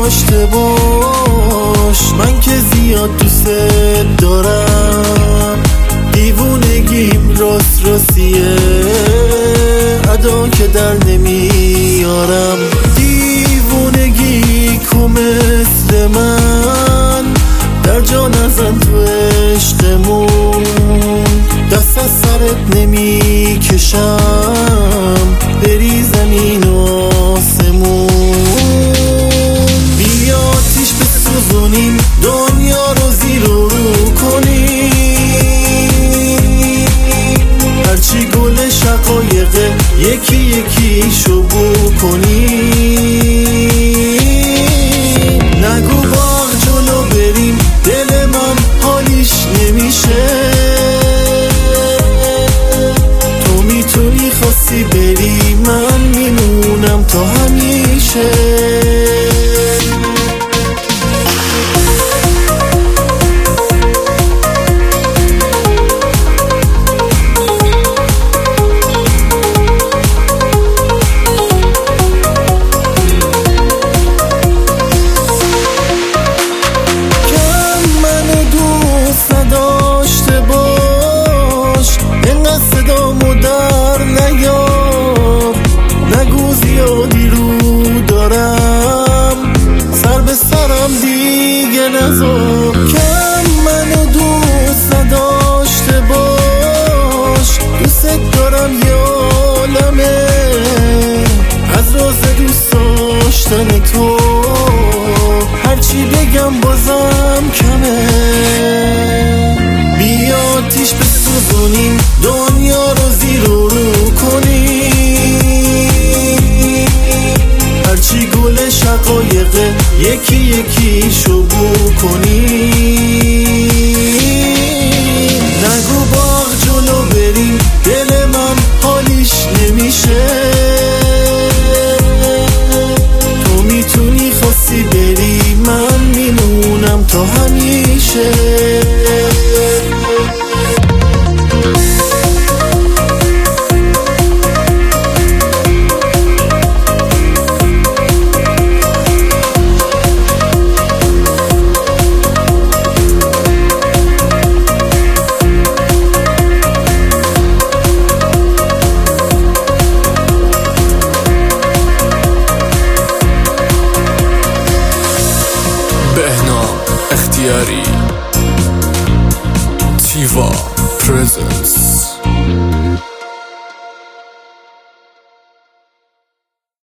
داشته باش، من که زیاد دوست دارم. دیوونگیم راست راستیه، ادا که در نمیارم. دیوونگی کو مثل من در جا نزن تو عشقمون. دست از سرت نمی کشم بری زمین و آسمون. بیا آتیش بسوزونیم، دنیا رو زیر و رو کنیم. هرچی گل شقایقه یکی یکی شو بو کنیم. نگو باغ جلو بریم، دل من حالیش نمیشه. تو میتونی خواستی بری، من میمونم تا همیشه. کم منو دوست نداشته باش، دوست دارم یالمه از راز دوست داشتن تو. هرچی بگم بازم کمه. بیا آتیش بسوزونیم، دنیا رو زیر و رو کنیم. هرچی گل شقایقه یکی یکی شو بو کنیم. نگو باغ جلو بریم، دل من حالیش نمیشه. تو میتونی خواستی بری، من میمونم تا همیشه. بهنام اختیاری، تیوا پرزنس.